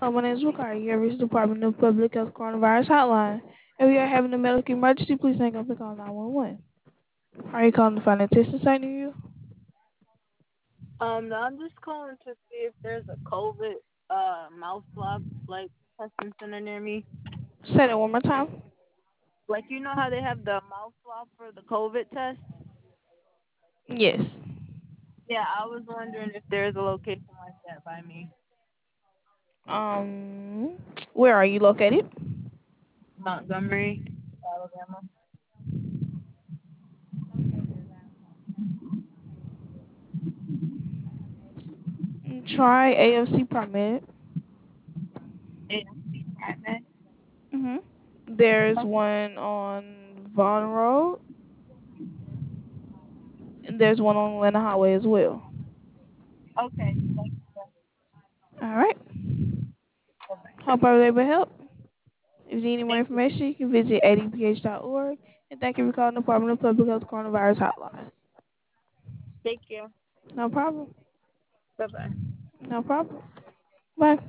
My name is Rukari. You have reached the Department of Public Health Coronavirus Hotline. If you are having a medical emergency, please hang up and call 911. Are you calling to find a testing site near you? No, I'm just calling to see if there's a COVID mouth swab like testing center near me. Say that one more time. Like you know how they have the mouth swab for the COVID test? Yes. Yeah, I was wondering if there's a location like that by me. Um, where are you located? Montgomery, Alabama. Try AFC Permit. AMC Private. hmm There's one on Vaughn Road, and there's one on Atlanta Highway as well. Okay, thank you. All right. Bye-bye. Hope I was able to help. If you need any more Thank you. information, you can visit adph.org. And thank you for calling the Department of Public Health Coronavirus Hotline. Thank you. No problem. Bye-bye. No problem. Bye.